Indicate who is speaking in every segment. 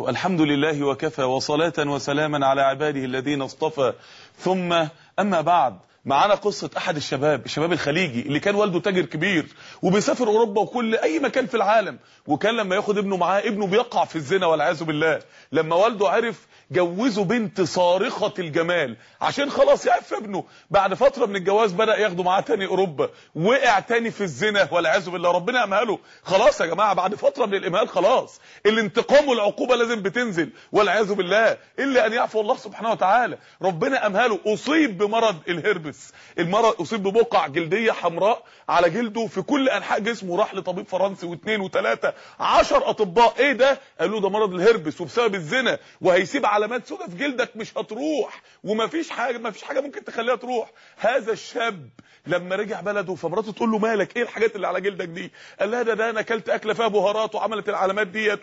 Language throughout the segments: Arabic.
Speaker 1: الحمد لله وكفى وصلاة وسلاما على عباده الذين اصطفى. ثم أما بعد، معانا قصة أحد الشباب الخليجي اللي كان والده تاجر كبير وبيسافر أوروبا وكل أي مكان في العالم، وكان لما ياخد ابنه معاه ابنه بيقع في الزنا والعياذ بالله. لما والده عرف جوزه بنت صارخة الجمال عشان خلاص يعف ابنه. بعد فترة من الجواز بدأ ياخده معاه تاني أوروبا، وقع تاني في الزنا والعياذ بالله. ربنا أمهله. خلاص يا جماعة، بعد فترة من الإمهال خلاص الانتقام والعقوبة لازم بتنزل والعياذ بالله، إلا أن يعفو الله سبحانه وتعالى. ربنا أمهله، أصيب بمرض الهربس. المرض أصيب ببقع جلدية حمراء على جلده في كل أنحاء جسمه. راح لطبيب فرنسي واثنين وثلاثة 10 أطباء. إيه ده؟ قالوا ده مرض الهربس وبسبب الزنا، وهيسيب علامات سودة في جلدك مش هتروح، ومفيش حاجة ممكن تخليها تروح. هذا الشاب لما رجع بلده فمراته تقول له مالك، ايه الحاجات اللي على جلدك دي؟ قال لها ده انا اكلت اكله فيها بهارات وعملت العلامات ديت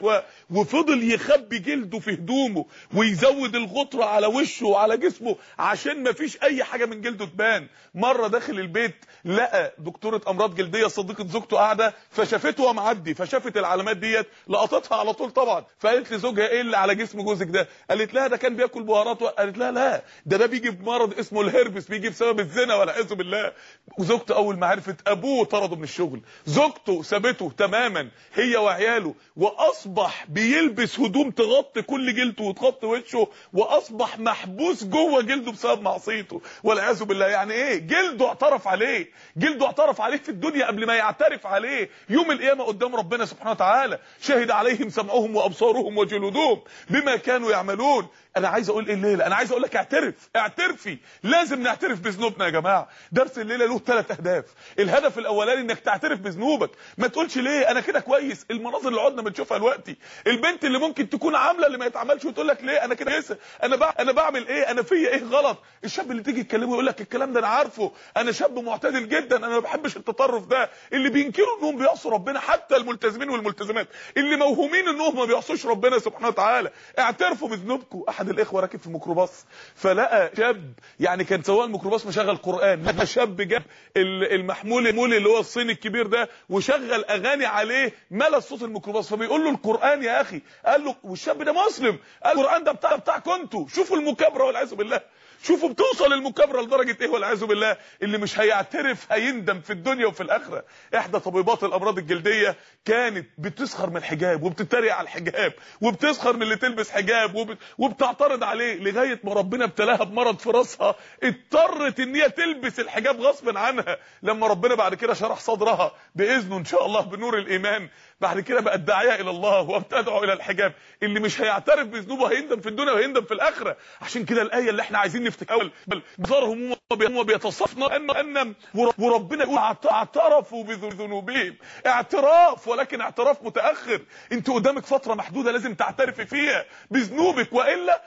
Speaker 1: وفضل يخبي جلده في هدومه ويزود الغطره على وشه وعلى جسمه عشان مفيش اي حاجه من جلده تبان. مره داخل البيت لقى دكتوره امراض جلديه صديقه زوجته قاعده، فشافته وهو معدي، فشافت العلامات ديت لقطتها على طول طبعا. فقالت لزوجها ايه اللي على جسم جوزك ده؟ قالت لها ده كان بياكل بهارات. قالت لها لا، ده بيجي بمرض اسمه الهربس، بيجي بسبب الزنا والعياذ بالله. وزوجته اول ما عرفت ابوه طرده من الشغل، زوجته سابته تماما هي وعياله، واصبح بيلبس هدوم تغطي كل جلده وتغطي وشه، واصبح محبوس جوه جلده بسبب معصيته والعياذ بالله. يعني ايه؟ جلده اعترف عليه، جلده اعترف عليه في الدنيا قبل ما يعترف عليه يوم القيامه قدام ربنا سبحانه وتعالى. شهد عليهم سمعهم وابصارهم وجلودهم بما كانوا يعملون. انا عايز اقول ايه الليله؟ انا عايز اقول لك اعترفي. لازم نعترف بذنوبنا يا جماعه. درس الليله له 3 اهداف. الهدف الاولاني انك تعترف بذنوبك. ما تقولش ليه انا كده كويس. المناظر اللي قعدنا بنشوفها دلوقتي، البنت اللي ممكن تكون عامله اللي ما يتعملش وتقول لك ليه انا كده كويسه، انا بعمل ايه، انا فيا ايه غلط. الشاب اللي تيجي تكلمه يقول لك الكلام ده انا عارفه، انا شاب معتدل جدا، انا ما بحبش التطرف ده. اللي بينكروا انهم بيعصوا ربنا، حتى الملتزمين والملتزمات اللي موهومين انهم ما بيعصوش ربنا سبحانه وتعالى، اعترفوا بذنوبكم. احد الاخوه راكب في ميكروباص فلقى شاب، يعني كان سواق الميكروباص مشغل قران، لقى شاب جاب المحمول اللي هو الصيني الكبير ده وشغل اغاني عليه ملا صوت الميكروباص. فبيقول له القران يا اخي. قال له والشاب ده مسلم، قال القران ده بتاعكم انتوا. شوفوا المكابره والعياذ بالله، شوفوا بتوصل المكابره لدرجه ايه والعياذ بالله. اللي مش هيعترف هيندم في الدنيا وفي الاخره. احدى طبيبات الامراض الجلديه كانت بتسخر من الحجاب وبتتريق على الحجاب وبتسخر من اللي تلبس حجاب وبتعترض عليه، لغايه ما ربنا ابتلاها بمرض في راسها اضطرت ان هي تلبس الحجاب غصب عنها. لما ربنا بعد كده شرح صدرها باذنه ان شاء الله بنور الايمان، بعد كده بقت داعيه الى الله وبتدعو الى الحجاب. اللي مش هيعترف بذنوبه هيندم في الدنيا وهيندم في الاخره. عشان كده الايه اللي احنا عايزين نفتكرها بظهرهم وبيتصفنا ان وربنا يقول اعترفوا بذنوبهم. اعتراف، ولكن اعتراف متاخر. انت قدامك فتره محدوده لازم تعترفي فيها بذنوبك، والا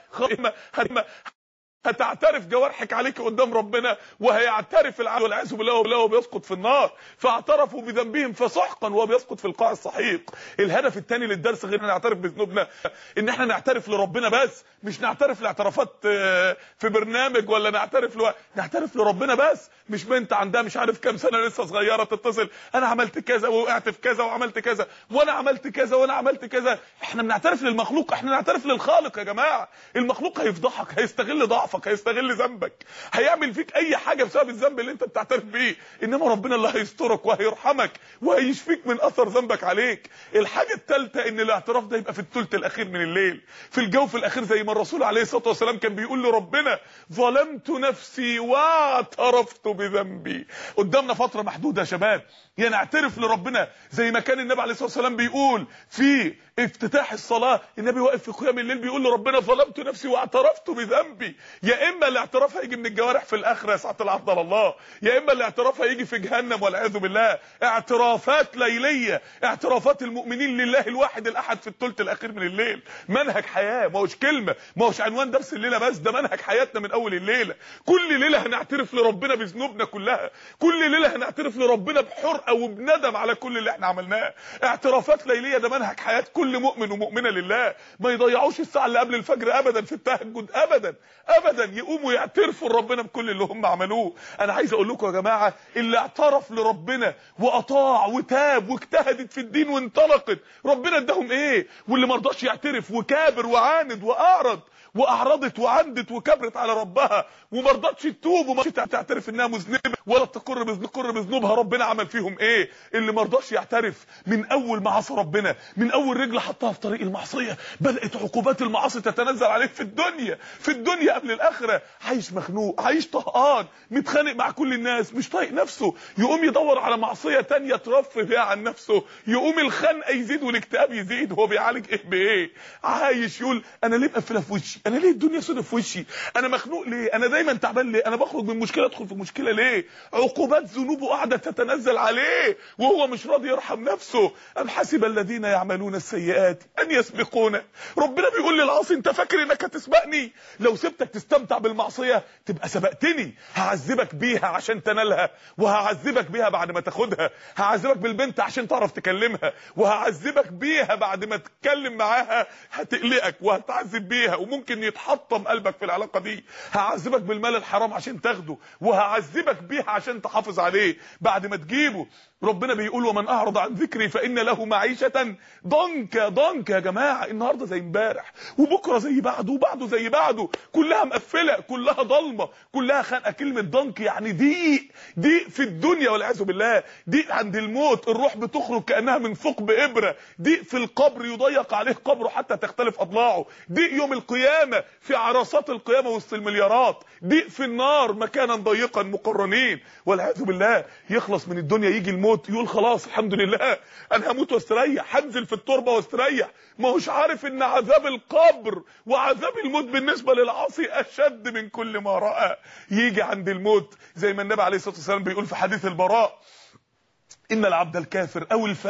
Speaker 1: هتعترف جوارحك عليك قدام ربنا، وهيعترف العبد والعياذ بالله وهو بيسقط في النار. فاعترفوا بذنبهم فسحقا وهو بيسقط في القاع السحيق. الهدف الثاني للدرس غير ان نعترف بذنوبنا، ان احنا نعترف لربنا بس، مش نعترف لاعترافات في برنامج، ولا نعترف لربنا بس. مش بنت عندها مش عارف كام سنه لسه صغيره تتصل انا عملت كذا ووقعت في كذا وعملت كذا وانا عملت كذا وانا عملت كذا. احنا بنعترف للمخلوق، احنا نعترف للخالق يا جماعه. المخلوق هيفضحك، هيستغل ضعفك، هيستغل ذنبك، هيعمل فيك اي حاجه بسبب الذنب اللي انت بتعترف بيه. انما ربنا اللي هيسترك وهيرحمك وهيشفيك من اثر ذنبك عليك. الحاجه الثالثه ان الاعتراف ده يبقى في الثلث الاخير من الليل، في الجوف الاخير، زي ما الرسول عليه الصلاه والسلام كان بيقول لربنا ظلمت نفسي واعترفت بذنبي. قدامنا فتره محدوده يا شباب، يا نعترف لربنا زي ما كان النبي عليه الصلاه والسلام بيقول في افتتاح الصلاه، النبي واقف في قيام الليل بيقول لربنا ظلمت نفسي واعترفت بذنبي. يا اما الاعتراف هيجي من الجوارح في الاخره يا سعاده العبد الله، يا اما الاعتراف هيجي في جهنم والعياذ بالله. اعترافات ليليه، اعترافات المؤمنين لله الواحد الاحد في الثلث الاخير من الليل. منهج حياه، ما هوش كلمه، ما هوش عنوان درس الليله بس، ده منهج حياتنا من اول الليله. كل ليله هنعترف لربنا بذنوبنا كلها، كل ليله هنعترف لربنا بحرقه وبندم على كل اللي احنا عملناه. اعترافات ليليه ده منهج حياه كل مؤمن ومؤمنه لله ما يضيعوش الساعه اللي قبل الفجر ابدا في التهجد ابدا ابدا، يقوموا يعترفوا لربنا بكل اللي هم عملوه. انا عايز اقول لكم يا جماعه، اللي اعترف لربنا واطاع وتاب واجتهدت في الدين وانطلقت، ربنا اداهم ايه؟ واللي ما رضاش يعترف وكابر وعاند واعرضت وعندت وكبرت على ربها وما رضتش تتوب وما تعترف انها مذنبه ولا تقر بذنوبها، ربنا عمل فيهم ايه؟ اللي ما رضاش يعترف من اول ما عصى ربنا، من اول رجل حطها في طريق المعصيه، بدات عقوبات المعاصي تتنزل عليه في الدنيا قبل الاخره. عايش مخنوق، عايش طهقان، متخانق مع كل الناس، مش طايق نفسه، يقوم يدور على معصيه تانية ترفه بيها عن نفسه، يقوم الخنقه يزيد والاكتئاب يزيد. هو بيعالج ايه بايه؟ عايش يقول انا ليه مقفله في وشي؟ انا ليه الدنيا سودة في وشي؟ انا مخنوق ليه؟ انا دايما تعبان ليه؟ انا بخرج من مشكله ادخل في مشكله ليه؟ عقوبات ذنوبه قاعده تتنزل عليه وهو مش راضي يرحم نفسه. ام حسب الذين يعملون السيئات ان يسبقونا. ربنا بيقول للعاصي انت فاكر انك هتسبقني؟ لو سبتك تستمتع بالمعصيه تبقى سبقتني، هعذبك بيها عشان تنالها، وهعذبك بيها بعد ما تاخدها، هعذبك بالبنت عشان تعرف تكلمها، وهعذبك بيها بعد ما تتكلم معاها هتقلقك وهتعذب بيها وممكن يتحطم قلبك في العلاقه دي، هعذبك بالمال الحرام عشان تاخده، وهعذبك بيها عشان تحافظ عليه بعد ما تجيبه. ربنا بيقول ومن اعرض عن ذكري فان له معيشه ضنكا. يا جماعه النهارده زي امبارح وبكره زي بعده وبعده زي بعده، كلها مقفله، كلها ضلمه، كلها خانقه. كلمه ضنك يعني ضيق في الدنيا والعياذ بالله، ضيق عند الموت، الروح بتخرج كانها من ثقب ابره، ضيق في القبر يضيق عليه قبره حتى تختلف اضلاعه، ضيق يوم القيامه في عرصات القيامه وسط المليارات، ضيق في النار مكانا ضيقا مقرنين والعياذ بالله. يخلص من الدنيا يجي الموت يقول خلاص الحمد لله انا هموت واستريح، هنزل في التربه واستريح، ما هوش عارف ان عذاب القبر وعذاب الموت بالنسبه للعاصي اشد من كل ما راى. يجي عند الموت زي ما النبي عليه الصلاه والسلام بيقول في حديث البراء ان العبد الكافر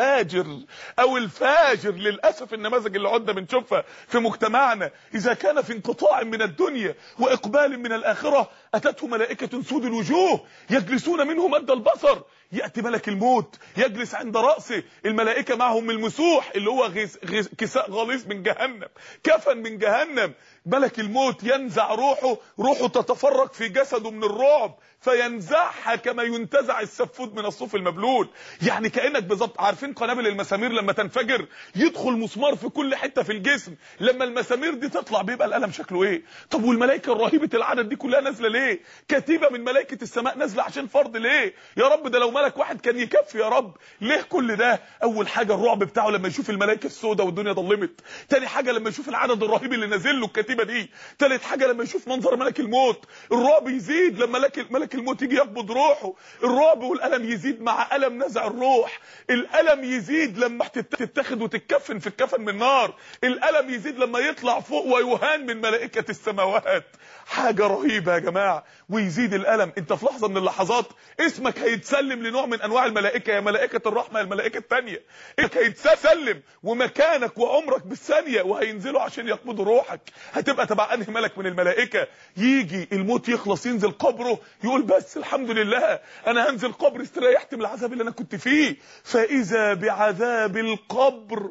Speaker 1: او الفاجر للاسف النماذج اللي عدنا بنشوفها في مجتمعنا، اذا كان في انقطاع من الدنيا واقبال من الاخره اتته ملائكه سود الوجوه يجلسون منه مد البصر، ياتي ملك الموت يجلس عند راسه، الملائكه معهم المسوح اللي هو كساء غليظ من جهنم، كفن من جهنم. ملك الموت ينزع روحه تتفرق في جسده من الرعب فينزعها كما ينتزع السفود من الصوف المبلول. يعني كانك بالظبط عارفين قنابل المسامير لما تنفجر يدخل مسمار في كل حته في الجسم، لما المسامير دي تطلع بيبقى الالم شكله ايه؟ طب والملائكه الرهيبه العدد دي كلها نازله ليه؟ كتيبه من ملائكه السماء نازله عشان فرض ليه؟ يا رب ده لو ملك واحد كان يكفي يا رب، ليه كل ده؟ اول حاجه الرعب بتاعه لما يشوف الملائكه السوداء والدنيا ضلمت، تاني حاجه لما يشوف العدد الرهيب اللي نازل له الكتيبه دي، تالت حاجه لما يشوف منظر ملك الموت، الرعب يزيد لما ملك الموت يجي يقبض روحه، الرعب والالم يزيد مع الم نزع الروح، الالم يزيد لما تتاخد وتتكفن في الكفن من نار، الالم يزيد لما يطلع فوق ويهان من ملائكه السماوات. حاجه رهيبه يا جماعه. ويزيد الالم، انت في لحظه من اللحظات اسمك هيتسلم لنوع من انواع الملائكه، يا ملائكه الرحمه يا الملائكه الثانيه، اسمك هيتسلم ومكانك وعمرك بالثانيه وهينزلوا عشان يقبضوا روحك، هتبقى تبع انهي ملك من الملائكه. يجي الموت يخلص ينزل قبره يقول بس الحمد لله انا هنزل قبر استريحت من العذاب اللي انا كنت فيه، فاذا بعذاب القبر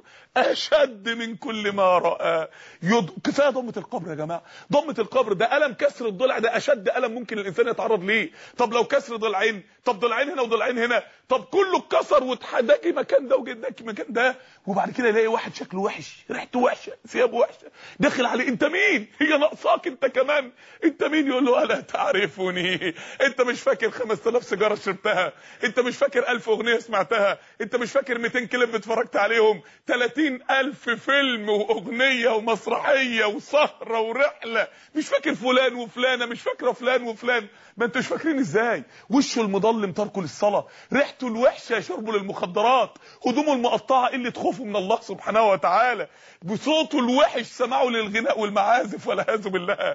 Speaker 1: اشد من كل ما راى. كفايه ضمه القبر يا جماعه، ضمه القبر ده الم كسر الضلع، ده اشد الم ممكن الانسان يتعرض ليه. طب لو كسر ضلعين، طب ضلعين هنا وضلعين هنا، طب كله اتكسر واتحداكي مكان ده وجداكي مكان ده، وبعد كده يلاقي واحد شكله وحش، ريحته وحشه، ثيابه وحشه، داخل عليه انت مين؟ هي ناقصاك انت كمان؟ انت مين؟ يقول له الا تعرفني؟ انت مش فاكر 5000 سيجاره شربتها؟ انت مش فاكر 1000 اغنيه سمعتها؟ انت مش فاكر 200 كليب اتفرجت عليهم؟ 30,000 فيلم واغنيه ومسرحيه وسهره ورحله؟ مش فاكر فلان وفلانه؟ مش فاكره فلان وفلان؟ ما انتوش فاكرين ازاي؟ وشه المضلم تركه للصلاه، ريحته الوحشه شربه للمخدرات، هدومه المقطعه قله خوفه من الله سبحانه وتعالى، بصوته الوحش سمعه للغناء والمعازف والعياذ بالله.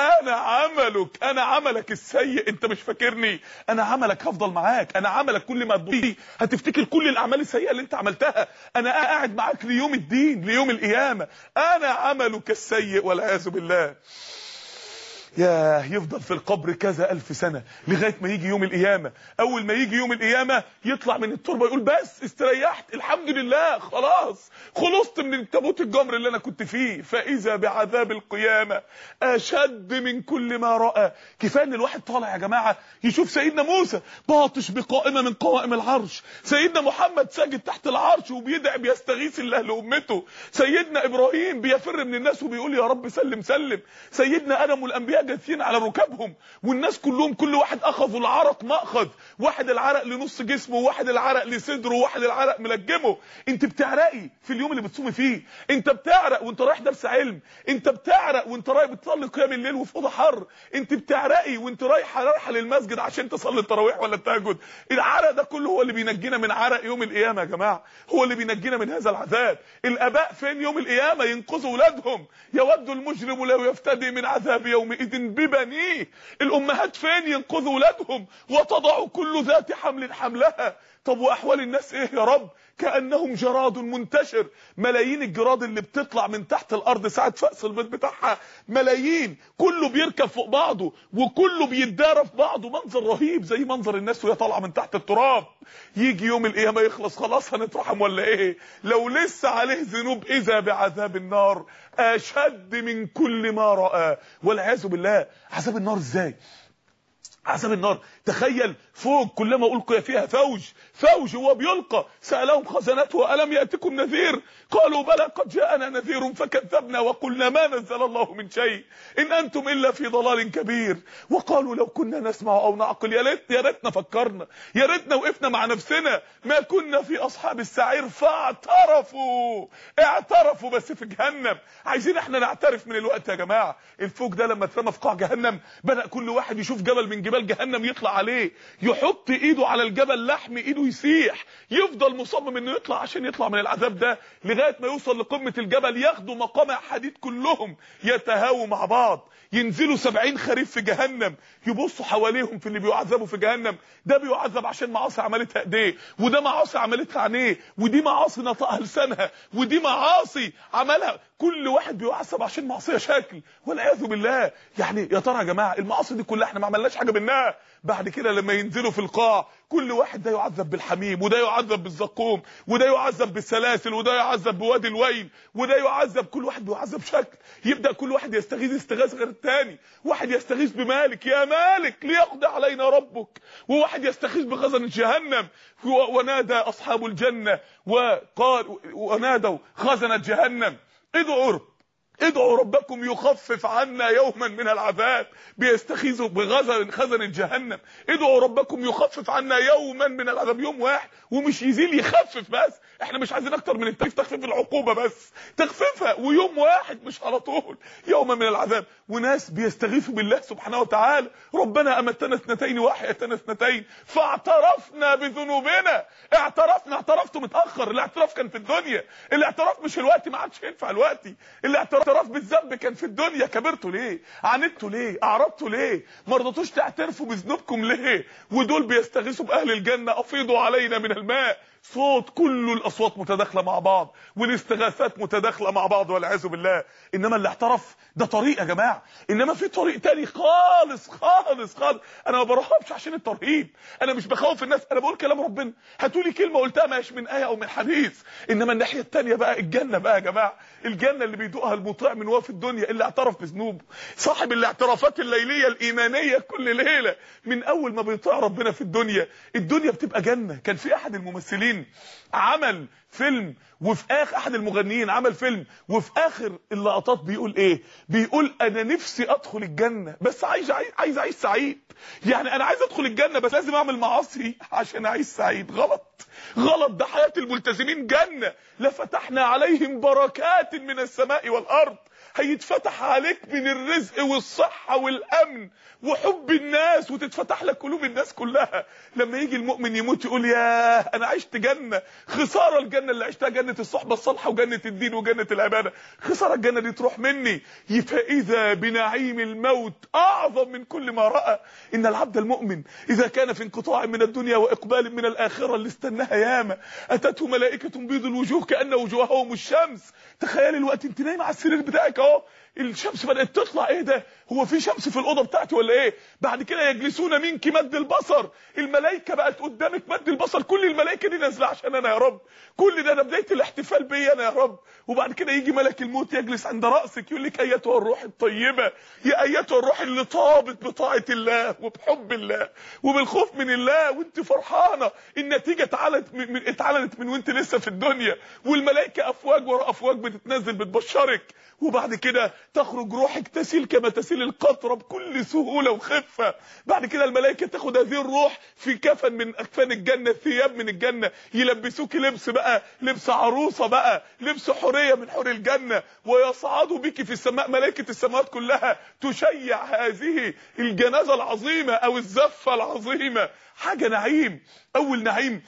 Speaker 1: انا عملك السيء، انت مش فاكرني؟ انا عملك هفضل معاك، انا عملك كل ما تضيع هتفتكر كل الاعمال السيئه اللي انت عملتها، انا قاعد معاك ليوم الدين ليوم القيامه، انا عملك السيء والعياذ بالله. ياه يفضل في القبر كذا 1000 سنة لغاية ما يجي يوم القيامة. اول ما يجي يوم القيامة يطلع من التربة يقول بس استريحت الحمد لله خلاص خلصت من تابوت الجمر اللي انا كنت فيه. فاذا بعذاب القيامة اشد من كل ما رأى. كفايه ان الواحد طالع يا جماعة يشوف سيدنا موسى باطش بقائمة من قوائم العرش، سيدنا محمد ساجد تحت العرش وبيدعي بيستغيث الله لأمته، سيدنا ابراهيم بيفر من الناس وبيقول يا رب سلم سلم، سيدنا ادم والانبياء جاثين على ركابهم والناس كلهم كل واحد اخذوا العرق ماخذ، واحد العرق لنص جسمه وواحد العرق لصدره وواحد العرق ملجمه. انت بتعرقي في اليوم اللي بتصومي فيه، انت بتعرق وانت رايح درس علم، انت بتعرق وانت رايح بتصلي قيام الليل وفي اوضه حر، انت بتعرقي وانت رايحه للمسجد عشان تصلي التراويح ولا التهجد. العرق ده كله هو اللي بينجينا من عرق يوم القيامه يا جماعه، هو اللي بينجينا من هذا العذاب. الاباء فين يوم القيامه؟ ينقذوا اولادهم، يود المجرم لو يفتدي من عذاب يومئذ ببنيه. الامهات فين؟ ينقذوا اولادهم وتضع كل ذات حمل حملها. طب واحوال الناس ايه يا رب؟ كانهم جراد منتشر، ملايين الجراد اللي بتطلع من تحت الارض ساعه فأس البيض بتاعها، ملايين كله بيركب فوق بعضه وكله بيتدارى في بعضه، منظر رهيب زي منظر الناس وهي طالعه من تحت التراب. يجي يوم القيامه يخلص خلاص هنترحم ولا ايه؟ لو لسه عليه ذنوب اذا بعذاب النار اشد من كل ما رأى والعياذ بالله. عذاب النار ازاي؟ عذاب النار تخيل فوق كلما ألقي فيها فوج هو بيلقى سألهم خزنته ألم يأتكم نذير قالوا بلى قد جاءنا نذير فكذبنا وقلنا ما نزل الله من شيء إن أنتم إلا في ضلال كبير. وقالوا لو كنا نسمع أو نعقل يا ريتنا فكرنا، يا ريتنا وقفنا مع نفسنا ما كنا في أصحاب السعير. اعترفوا بس في جهنم. عايزين احنا نعترف من الوقت يا جماعة. الفوج ده لما اترمى في قاع جهنم بدأ كل واحد يشوف جبل من جبال جهنم يطلع عليه، يحط ايده على الجبل لحم ايده يسيح، يفضل مصمم انه يطلع عشان يطلع من العذاب ده لغايه ما يوصل لقمه الجبل، ياخدوا مقامع حديد كلهم يتهاووا مع بعض، ينزلوا 70 خريف في جهنم، يبصوا حواليهم في اللي بيعذبوا في جهنم. ده بيعذب عشان معاصي عملتها ايديه، وده معاصي عملتها عينيه، ودي معاصي نطقها لسانها، ودي معاصي عملها. كل واحد بيعذب عشان معصيه شكل والعياذ بالله. يعني يا ترى يا جماعه المعاصي دي كلها احنا ما عملناش حاجه منها؟ بعد كده لما ينزلوا في القاع كل واحد ده يعذب بالحميم، وده يعذب بالزقوم، وده يعذب بالسلاسل، وده يعذب بوادي الويل، وده يعذب، كل واحد بيعذب شكل. يبدا كل واحد يستغيث استغاثه غير الثاني، واحد يستغيث بمالك يا مالك ليقضي علينا ربك، وواحد يستغيث بخزنة جهنم. ونادى اصحاب الجنه ونادوا خزنة جهنم ادعوا ربكم يخفف عنا يوما من العذاب. بيستغيثوا بخزنة جهنم، ادعوا ربكم يخفف عنا يوما من العذاب، يوم واحد ومش يزيل يخفف بس. احنا مش عايزين اكتر من تخفيف العقوبة بس، تخفيفها ويوم واحد مش على طول، يوما من العذاب. وناس بيستغيثوا بالله سبحانه وتعالى ربنا امتنا 2 واحيتنا 2 فاعترفنا بذنوبنا. اعترفتوا متاخر، الاعتراف كان في الدنيا، الاعتراف مش الوقت، ما عادش ينفع الوقت. الاعتراف بالذنب كان في الدنيا، كبرتوا ليه؟ عاندتوا ليه؟ اعرضتوا ليه؟ ما رضيتوش تعترفوا بذنوبكم ليه؟ ودول بيستغيثوا باهل الجنه افيضوا علينا من الماء. صوت كل الاصوات متداخله مع بعض والاستغاثات متداخله مع بعض والعياذ بالله. انما اللي اعترف ده طريق يا جماعه، انما في طريق تاني خالص. انا ما برهبش عشان الترهيب، انا مش بخوف الناس، انا بقول كلام ربنا. هاتولي كلمه قلتها مش من ايه او من حديث. انما الناحيه الثانيه بقى الجنه بقى يا جماعه، الجنه اللي بيدوقها المطيع من وهو في الدنيا، اللي اعترف بذنوبه، صاحب الاعترافات الليليه الايمانيه كل ليله. من اول ما بيطيع ربنا في الدنيا بتبقى جنه. كان في احد الممثلين عمل فيلم، وفي اخر احد المغنيين عمل فيلم، وفي اخر اللقطات بيقول ايه؟ بيقول انا نفسي ادخل الجنه بس عايز اعيش سعيد. يعني انا عايز ادخل الجنه بس لازم اعمل معاصي عشان اعيش سعيد. غلط. ده حياه الملتزمين جنه، لفتحنا عليهم بركات من السماء والارض. هيتفتح عليك من الرزق والصحه والامن وحب الناس، وتتفتح لك قلوب الناس كلها. لما يجي المؤمن يموت يقول يا انا عشت جنه، خساره الجنه اللي عشتها، جنه الصحبه الصالحه وجنه الدين وجنه العباده، خساره الجنه دي تروح مني. فاذا بنعيم الموت اعظم من كل ما راى. ان العبد المؤمن اذا كان في انقطاع من الدنيا واقبال من الاخره اللي استناها ياما، اتته ملائكه بيض الوجوه كان وجوههم الشمس. تخيل الوقت انت نايم على السرير بتاعك الملائكه اهو الشمس بدات تطلع، ايه ده؟ هو في شمس في الاوضه بتاعتي ولا ايه؟ بعد كده يجلسون منك مد البصر، الملائكه بقت قدامك مد البصر، كل الملائكه دي نازله عشان انا يا رب، كل ده بدايه الاحتفال بيا انا يا رب. وبعد كده يجي ملك الموت يجلس عند راسك يقول لك ايتها الروح الطيبه، يا ايتها الروح اللي طابت بطاعه الله وبحب الله وبالخوف من الله، وانت فرحانه النتيجه اتعلنت من وانت لسه في الدنيا، والملائكه افواج ورا افواج بتتنزل بتبشرك. وبعد كده تخرج روحك تسيل كما تسيل القطره بكل سهوله وخفه. بعد كده الملائكه تاخد هذه الروح في كفن من اكفان الجنه، ثياب من الجنه، يلبسوك لبس بقى، لبس عروسه بقى، لبس حوريه من حور الجنه، ويصعدوا بك في السماء، ملائكه السماوات كلها تشيع هذه الجنازه العظيمه او الزفه العظيمه. حاجه نعيم. اول نعيم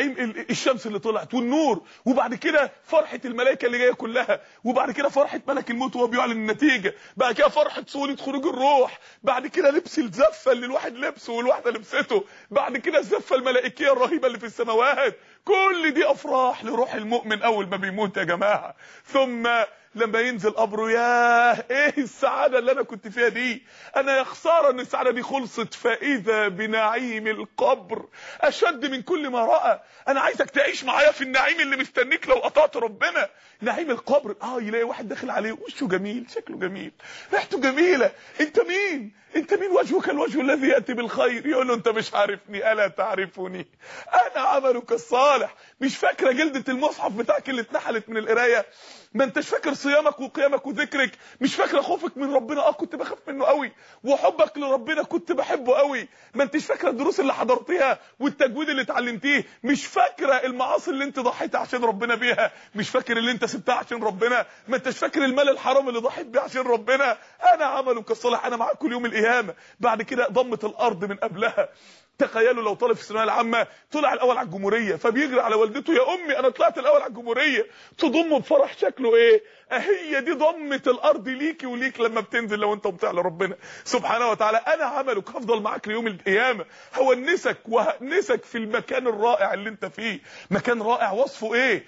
Speaker 1: الشمس اللي طلعت والنور، وبعد كده فرحه الملائكه اللي جايه كلها، وبعد كده فرحه ملك الموت وهو بيعلن النتيجه، بعد كده فرحه سهوله خروج الروح، بعد كده لبس الزفه اللي الواحد لبسه والواحده لبسته، بعد كده الزفه الملائكيه الرهيبه اللي في السماوات. كل دي افراح لروح المؤمن اول ما بيموت يا جماعه. ثم لما ينزل قبره، ياه ايه السعاده اللي انا كنت فيها دي، انا يا خساره ان السعاده دي خلصت. فاذا بنعيم القبر اشد من كل ما راى. انا عايزك تعيش معايا في النعيم اللي مستنيك لو قطعت ربنا. نعيم القبر، يلاقي واحد داخل عليه وشه جميل، شكله جميل، ريحته جميله، انت مين؟ انت مين؟ وجهك الوجه الذي ياتي بالخير. يقول له انت مش عارفني، الا تعرفني، انا عملك الصالح. مش فاكره جلده المصحف بتاعك اللي اتنحلت من القرايه؟ ما انتش فاكر صيامك وقيامك وذكرك؟ مش فاكره خوفك من ربنا؟ كنت بخاف منه قوي، وحبك لربنا كنت بحبه قوي. ما انتش فاكره الدروس اللي حضرتيها والتجويد اللي اتعلمتيه؟ مش فاكره المعاصي اللي انت ضحيت عشان ربنا بيها؟ مش فاكر اللي انت سبتها عشان ربنا؟ ما انتش فاكر المال الحرام اللي ضحيت بيه عشان ربنا؟ انا عملك الصالح، انا معاك كل يوم القيامه. بعد كده ضمت الارض من قبلها. تخيلوا لو طالب في الثانويه العامه طلع الاول على الجمهوريه، فبيجري على والدته، يا امي انا طلعت الاول على الجمهوريه، تضمه بفرح شكله ايه؟ هي دي ضمه الارض ليكي وليك لما بتنزل لو انت بتطيع لربنا سبحانه وتعالى. انا عملك، هفضل معاك ليوم القيامه، هونسك وهنسك في المكان الرائع اللي انت فيه. مكان رائع، وصفه ايه؟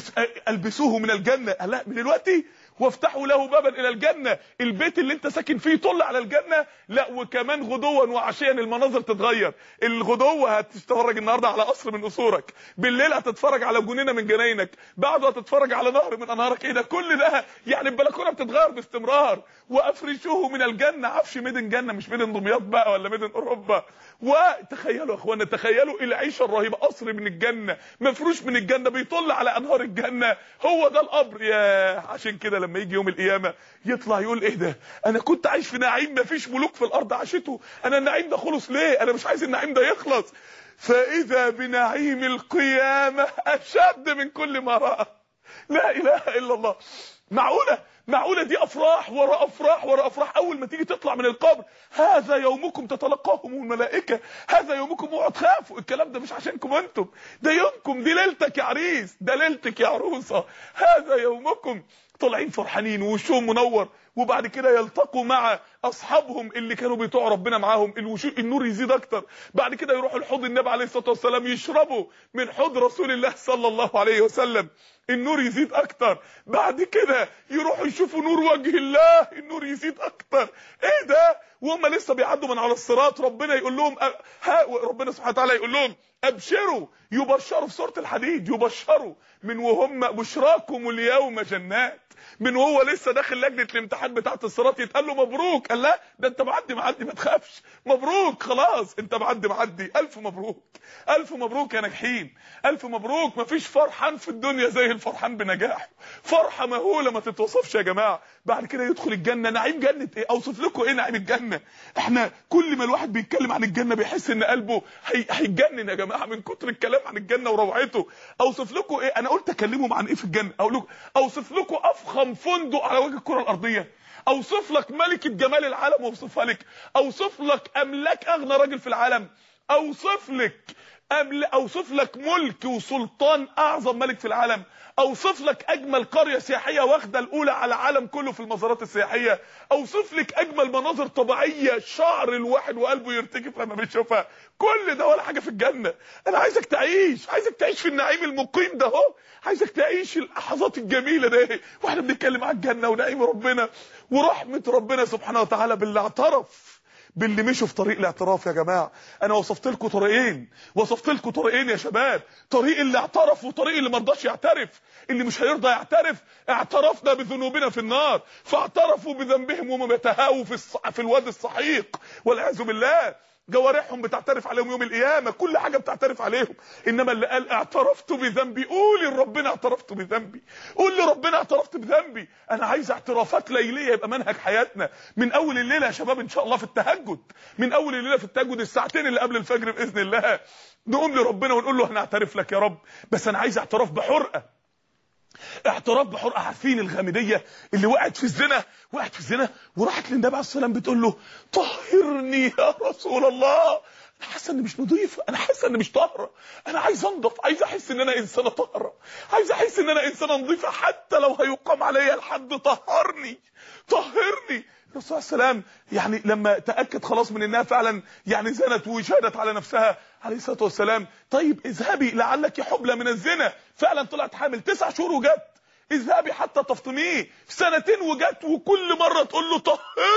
Speaker 1: البسوه من الجنه. لا من دلوقتي وافتحوا له بابا الى الجنه. البيت اللي انت ساكن فيه يطل على الجنه. لا وكمان غدوا وعشيا المناظر تتغير. الغدوه هتتفرج النهارده على قصر من قصورك، بالليل هتتفرج على جنينه من جناينك، بعده هتتفرج على نهر من انهارك. ايه ده كل ده؟ يعني البلكونه بتتغير باستمرار. وافرشوه من الجنه، عفش ميدن جنه، مش ميدن دمياط بقى ولا ميدن اوروبا. وتخيلوا يا اخوانا، تخيلوا العيشه الرهيبه، قصر من الجنه مفروش من الجنه بيطل على انهار الجنه. هو ده القبر. يا عشان كده لما يجي يوم القيامه يطلع يقول ايه ده؟ انا كنت عايش في نعيم مفيش ملوك في الارض عاشته، انا النعيم ده خلص ليه؟ انا مش عايز النعيم ده يخلص. فاذا بنعيم القيامه اشد من كل ما راى. لا اله الا الله. معقوله دي افراح ورا افراح ورا افراح. اول ما تيجي تطلع من القبر، هذا يومكم تتلقاهم الملائكه، هذا يومكم، اوعوا تخافوا، الكلام ده مش عشانكم انتم، ده يومكم، دي ليلتك يا عريس، ده ليلتك يا عروسه، هذا يومكم. طالعين فرحانين ووشهم منور. وبعد كده يلتقوا مع اصحابهم اللي كانوا بيطيعوا ربنا معاهم، النور يزيد اكتر. بعد كده يروحوا لحوض النبي عليه الصلاه والسلام، يشربوا من حوض رسول الله صلى الله عليه وسلم، النور يزيد اكتر. بعد كده يروحوا يشوفوا نور وجه الله، النور يزيد اكتر. ايه ده؟ وهم لسه بيعدوا من على الصراط، ربنا يقول لهم ربنا سبحانه وتعالى يقول لهم ابشروا، يبشروا في سوره الحديد، يبشروا من وهم بشراكم اليوم جنات، من وهو لسه داخل لجنه الامتحان بتاعه الصراط يتقال له مبروك. قال لا ده انت معدي ما تخافش، مبروك خلاص انت معدي، الف مبروك، الف مبروك يا ناجحين، الف مبروك. مفيش فرحان في الدنيا زي الفرحان بنجاحه، فرحه مهوله ما تتوصفش يا جماعه. بعد كده يدخل الجنه. نعيم جنه ايه؟ اوصف لكم ايه نعيم الجنه؟ احنا كل ما الواحد بيتكلم عن الجنه بيحس ان قلبه هيتجنن يا جماعه من كتر الكلام عن الجنه وروعته. اوصف لكم ايه؟ انا قلت اكلمهم عن ايه في الجنه، اقول لكم اوصف لكم افخم فندق على وجه الكره الارضيه، اوصف لك ملكه جمال العالم واوصفها لك، اوصف لك املاك اغنى راجل في العالم، اوصف لك ملك وسلطان اعظم ملك في العالم، اوصف لك اجمل قريه سياحيه واخده الاولى على العالم كله في المزارات السياحيه، اوصف لك اجمل مناظر طبيعيه شعر الواحد وقلبه يرتجف لما بيشوفها. كل ده ولا حاجه في الجنه. انا عايزك تعيش في النعيم المقيم ده اهو، عايزك تعيش اللحظات الجميله ده واحنا بنتكلم على الجنه ونعيم ربنا ورحمه ربنا سبحانه وتعالى باللي اعترف، باللي مشوا في طريق الاعتراف. يا جماعه انا وصفت لكم طريقين يا شباب، طريق اللي اعترف وطريق اللي ما رضاش يعترف. اللي مش هيرضى يعترف، اعترفنا بذنوبنا في النار فاعترفوا بذنبهم وهم بيتهاووا في الوادي السحيق والعياذ بالله. جوارحهم بتعترف عليهم يوم القيامه، كل حاجه بتعترف عليهم. انما اللي قال اعترفت بذنبي، قول لربنا اعترفت بذنبي، قول لربنا اعترفت بذنبي. انا عايز اعترافات ليليه يبقى منهج حياتنا من اول الليله يا شباب ان شاء الله في التهجد، من اول الليله في التهجد الساعتين اللي قبل الفجر باذن الله نقوم لربنا ونقول له هنعترف لك يا رب، بس انا عايز اعتراف بحرقه. عارفين الغامديه اللي وقعت في الزنا وراحت للنبي عليه الصلاه والسلام بتقول له طهرني يا رسول الله، انا حاسه اني مش نظيفه، انا حاسه اني مش طاهره، انا عايز انضف، عايز احس ان انا انسانه طاهره، عايز احس ان انا انسانه نظيفه حتى لو هيقام عليا الحد. طهرني الرسول صلى الله عليه وسلم يعني لما تاكد خلاص من انها فعلا يعني زنت وشهدت على نفسها عليه الصلاه والسلام، طيب اذهبي لعلك حبلى من الزنا، فعلا طلعت حامل 9 شهور وجت، اذهبي حتى تفطميه 2 وجت، وكل مره تقول له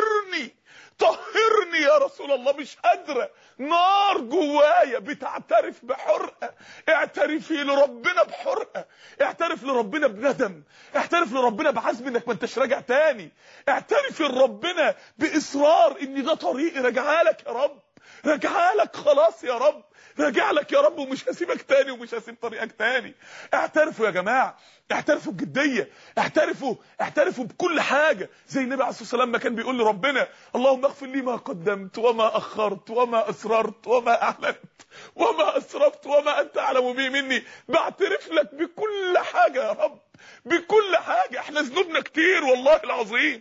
Speaker 1: طهرني يا رسول الله، مش قادره، نار جوايا بتعترف بحرقه. اعترفي لربنا بحرقه، اعترف لربنا بندم، اعترف لربنا بعزم انك ما انتش راجع تاني، اعترفي لربنا باصرار ان ده طريقي راجعه لك يا رب، راجعه لك خلاص يا رب، راجع لك يا رب ومش هسيبك تاني ومش هسيب طريقك تاني. اعترفوا يا جماعه، اعترفوا بجديه، اعترفوا بكل حاجه، زي النبي عليه الصلاه والسلام ما كان بيقول لربنا اللهم اغفر لي ما قدمت وما اخرت وما اسررت وما اعلنت وما اسرفت وما انت اعلم به مني. بعترف لك بكل حاجه يا رب، بكل حاجه. احنا ذنوبنا كتير والله العظيم،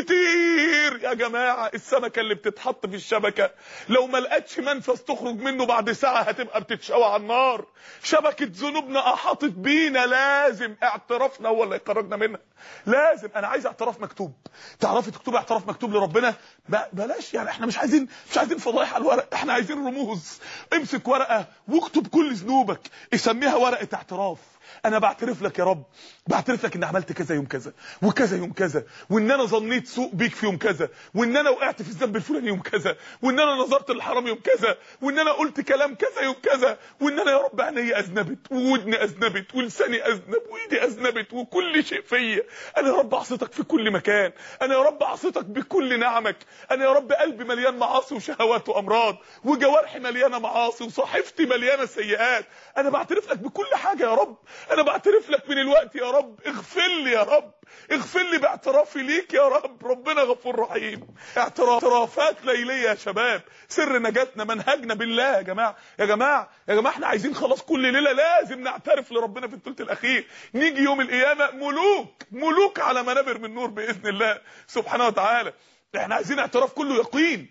Speaker 1: كتير يا جماعه. السمكه اللي بتتحط في الشبكه لو ما لقتش منفذ تخرج منه بعد ساعه هتبقى بتتشوى على النار. شبكه ذنوبنا احاطت بينا، لازم اعترافنا هو اللي يخرجنا منها، لازم. انا عايز اعتراف مكتوب. تعرفي تكتبي اعتراف مكتوب لربنا؟ بلاش يعني، احنا مش عايزين فضايح على الورق، احنا عايزين رموز. امسك ورقه واكتب كل ذنوبك، اسميها ورقه اعتراف. انا بعترف لك يا رب، بعترف لك ان عملت كذا يوم كذا وكذا يوم كذا، وان انا ظنيت سوء بيك في يوم كذا، وان انا وقعت في الذنب الفلاني يوم كذا، وان انا نظرت للحرام يوم كذا، وان انا قلت كلام كذا يوم كذا، وان انا يا رب عيني اذنبت وودني اذنبت ولساني اذنب وايدي اذنبت وكل شيء فيا. انا يا رب عصيتك في كل مكان، انا يا رب عصيتك بكل نعمك، انا يا رب قلبي مليان معاصي وشهوات وامراض، وجوارحي مليانه معاصي وصحيفتي مليانه سيئات. انا بعترف لك بكل حاجه يا رب، انا بعترف لك من الوقت يا رب. اغفر لي يا رب، اغفر لي باعترافي ليك يا رب، ربنا غفور رحيم. اعترافات ليليه يا شباب، سر نجاتنا، منهجنا بالله. يا جماعه احنا عايزين خلاص كل ليله لازم نعترف لربنا في الثلث الاخير، نيجي يوم القيامه ملوك على منابر من نور باذن الله سبحانه وتعالى. احنا عايزين اعتراف كله يقين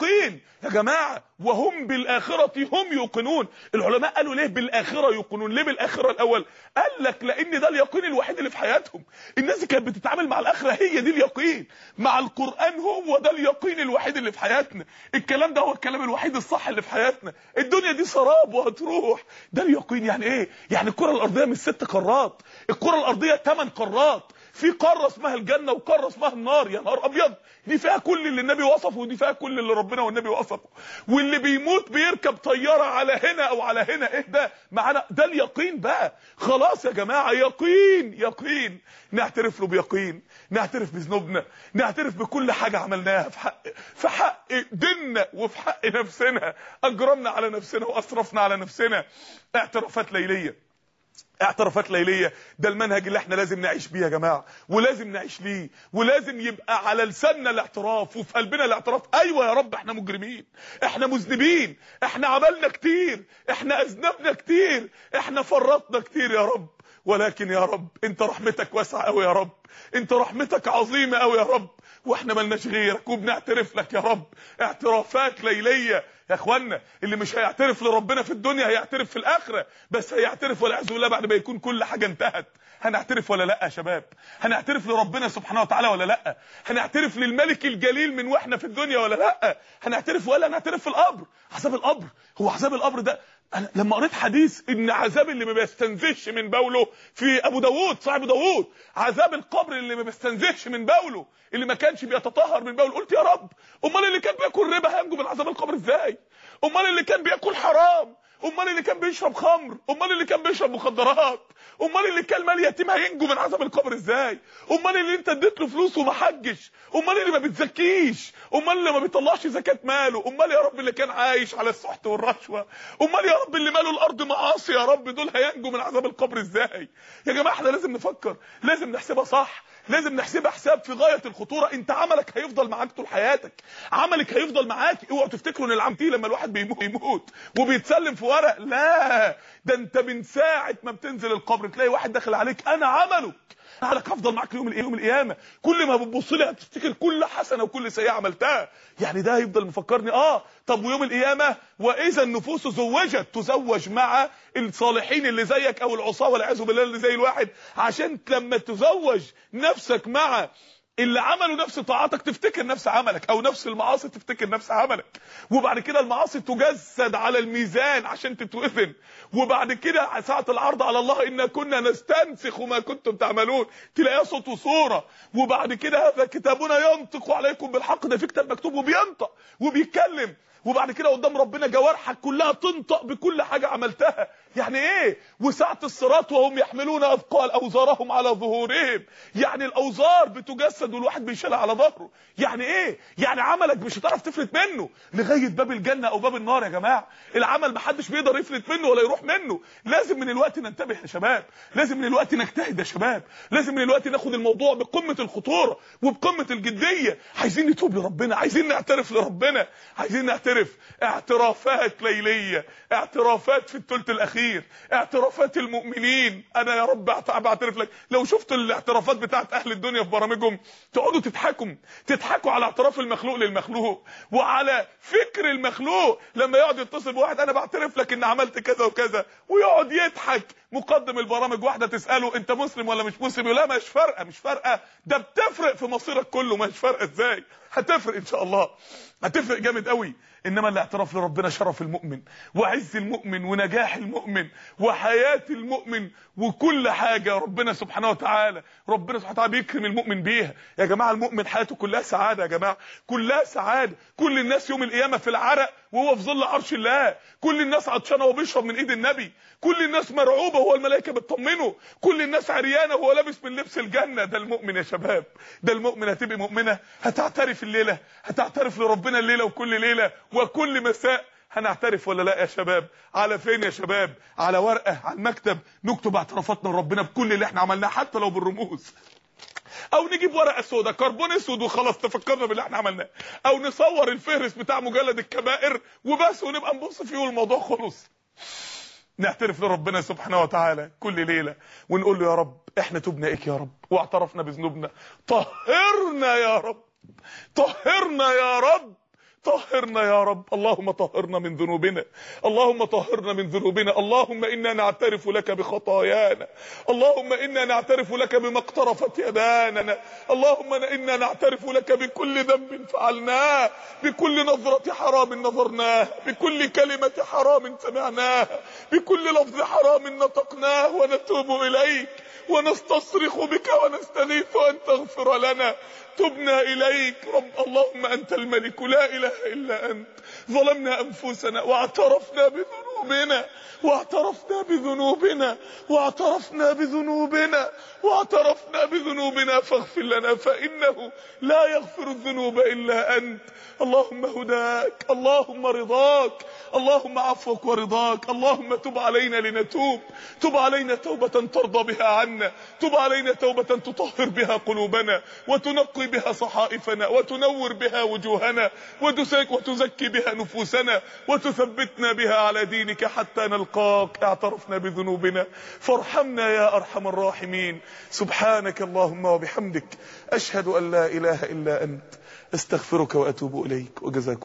Speaker 1: يا جماعه، وهم بالاخره هم يوقنون. العلماء قالوا ليه بالاخره يوقنون؟ ليه بالاخره الاول؟ قال لك لان ده اليقين الوحيد اللي في حياتهم. الناس اللي كانت بتتعامل مع الاخره هي دي اليقين، مع القران هو ده اليقين الوحيد اللي في حياتنا. الكلام ده هو الكلام الوحيد الصح اللي في حياتنا. الدنيا دي سراب وهتروح، ده اليقين. يعني ايه؟ يعني الكره الارضيه مش 6 قارات، الكره الارضيه 8 قارات. في قاره اسمها الجنه وقاره اسمها النار. يا نهار ابيض، دي فيها كل اللي النبي وصفه ودي فيها كل اللي ربنا والنبي وصفه. واللي بيموت بيركب طياره على هنا او على هنا. ايه ده معانا؟ ده اليقين بقى. خلاص يا جماعه، يقين نعترف له بيقين، نعترف بذنوبنا، نعترف بكل حاجه عملناها في حق ديننا وفي حق نفسنا، اجرمنا على نفسنا واسرفنا على نفسنا. اعترافات ليليه ده المنهج اللي احنا لازم نعيش بيه يا جماعه، ولازم نعيش ليه، ولازم يبقى على لساننا الاعتراف وفي قلبنا الاعتراف. ايوه يا رب، احنا مجرمين، احنا مذنبين، احنا عملنا كتير، احنا اذنبنا كتير، احنا فرطنا كتير يا رب. ولكن يا رب انت رحمتك واسعه قوي يا رب، انت رحمتك عظيمه قوي يا رب، واحنا ملناش غيرك وبنعترف لك يا رب اعترافات ليليه. يا اخوانا اللي مش هيعترف لربنا في الدنيا هيعترف في الاخره، بس هيعترف والعياذ بالله بعد ما يكون كل حاجه انتهت. هنعترف ولا لا يا شباب؟ هنعترف لربنا سبحانه وتعالى ولا لا؟ هنعترف للملك الجليل من واحنا في الدنيا ولا لا؟ هنعترف ولا نعترف في القبر؟ عذاب القبر، هو عذاب القبر ده أنا لما قريت حديث ان عذاب اللي ما بيستنزهش من بوله في ابو داوود صاحب داوود، عذاب القبر اللي ما بيستنزهش من بوله، اللي ما كانش بيتطهر من بوله، قلت يا رب امال اللي كان بياكل ربا هينجو من عذاب القبر ازاي؟ امال اللي كان بياكل حرام، امال اللي كان بيشرب خمر، امال اللي كان بيشرب مخدرات، امال اللي كان مال يتيم هينجو من عذاب القبر ازاي؟ امال اللي انت اديت له فلوس وما حجش، امال اللي ما بتزكيش، امال اللي ما بيطلعش زكاه ماله، امال يا رب اللي كان عايش على السحت والرشوه، امال يا رب اللي ماله الارض معاصي يا رب، دول هينجوا من عذاب القبر ازاي؟ يا جماعه احنا لازم نفكر، لازم نحسبها صح، لازم نحسبها حساب في غايه الخطوره. انت عملك هيفضل معاك طول حياتك، عملك هيفضل معاك. اوعوا تفتكروا ان العمل لما الواحد بيموت وبيتسلم في ورق، لا ده انت من ساعه ما بتنزل القبر تلاقي واحد داخل عليك انا عملك هفضل معاك يوم القيامه. كل ما بتبص لي هتفتكر كل حسنه وكل سيئه عملتها. يعني ده هيفضل مفكرني طب ويوم القيامه واذا النفوس زوجت، تزوج مع الصالحين اللي زيك او العصاه والعياذ بالله اللي زي الواحد، عشان لما تزوج نفسك مع اللي عملوا نفس طاعتك تفتكر نفس عملك، او نفس المعاصي تفتكر نفس عملك، وبعد كده المعاصي تجسد على الميزان عشان تتوزن، وبعد كده ساعة العرض على الله إن كنا نستنسخ ما كنتم تعملون تلاقيها صوت وصورة، وبعد كده هذا كتابنا ينطق عليكم بالحق، ده في كتاب مكتوب وبينطق وبيتكلم، وبعد كده قدام ربنا جوارحك كلها تنطق بكل حاجة عملتها. يعني ايه؟ وساعة الصراط وهم يحملون اثقال اوزارهم على ظهورهم، يعني الاوزار بتجسد والواحد بيشيلها على ظهره. يعني ايه؟ يعني عملك مش هتعرف تفلت منه لغاية باب الجنة او باب النار. يا جماعة العمل محدش بيقدر يفلت منه ولا يروح منه. لازم من الوقت ننتبه يا شباب، لازم من الوقت نجتهد يا شباب، لازم من الوقت ناخد الموضوع بقمة الخطورة وبقمة الجدية. عايزين نتوب لربنا، عايزين نعترف لربنا، عايزين نعترف اعترافات ليلية، اعترافات في الثلث الاخير، اعترافات المؤمنين. انا يا رب بعترف لك. لو شفتوا الاعترافات بتاعت اهل الدنيا في برامجهم تقعدوا تضحكوا على اعتراف المخلوق للمخلوق وعلى فكر المخلوق لما يقعد يتصل بواحد انا بعترف لك ان عملت كذا وكذا ويقعد يضحك. مقدم البرامج واحده تساله انت مسلم ولا مش مسلم؟ يقول لا مش فارقه، ده بتفرق في مصيرك كله. مش فارقه ازاي؟ هتفرق ان شاء الله، هتفرق جامد قوي. انما الاعتراف لربنا شرف المؤمن وعز المؤمن ونجاح المؤمن وحياة المؤمن وكل حاجة. ربنا سبحانه وتعالى بيكرم المؤمن بيها. يا جماعة المؤمن حياته كلها سعادة، يا جماعة كلها سعادة. كل الناس يوم القيامة في العرق وهو في ظل عرش الله، كل الناس عطشانة وبيشرب من ايد النبي، كل الناس مرعوبة وهو الملائكة بتطمنه، كل الناس عريانة وهو لابس من لبس الجنة. ده المؤمن يا شباب، ده المؤمن. هتبقى مؤمنة، هتعترف الليلة، هتعترف لربنا الليلة وكل ليلة وكل مساء. هنعترف ولا لا يا شباب؟ على فين يا شباب؟ على ورقة على المكتب نكتب اعترافاتنا لربنا بكل اللي احنا عملناه حتى لو بالرموز، او نجيب ورقه سوداء كربون اسود وخلاص تفكرنا باللي احنا عملناه، او نصور الفهرس بتاع مجلد الكبائر وبس ونبقى نبص فيه والموضوع خلص. نعترف لربنا سبحانه وتعالى كل ليله ونقول له يا رب احنا تبنا اليك يا رب واعترفنا بذنوبنا، طهرنا يا رب، طهرنا يا رب، طهرنا يا رب. اللهم طهرنا من ذنوبنا، اللهم طهرنا من ذنوبنا. اللهم إنا نعترف لك بخطايانا، اللهم إنا نعترف لك بما اقترفت يدانا، اللهم إنا نعترف لك بكل ذنب فعلناه، بكل نظرة حرام نظرناه، بكل كلمة حرام سمعناها، بكل لفظ حرام نطقناه، ونتوب إليك ونستصرخ بك ونستغيث أن تغفر لنا. تبنا إليك رب. اللهم أنت الملك لا إله إلا أنت. ظلمنا أنفسنا واعترفنا بذنوبنا، واعترفنا بذنوبنا، واعترفنا بذنوبنا، واعترفنا بذنوبنا فاغفر لنا فإنه لا يغفر الذنوب إلا أنت. اللهم هداك، اللهم رضاك، اللهم عفوك ورضاك. اللهم تب علينا لنتوب، تب علينا توبة ترضى بها عنا، تب علينا توبة تطهر بها قلوبنا وتنقي بها صحائفنا وتنور بها وجوهنا وتزكي بها نفوسنا وتثبتنا بها على دينك دينك حتى نلقاك اعترفنا بذنوبنا فارحمنا يا أرحم الراحمين. سبحانك اللهم وبحمدك أشهد أن لا إله إلا أنت أستغفرك وأتوب إليك. وجزاكم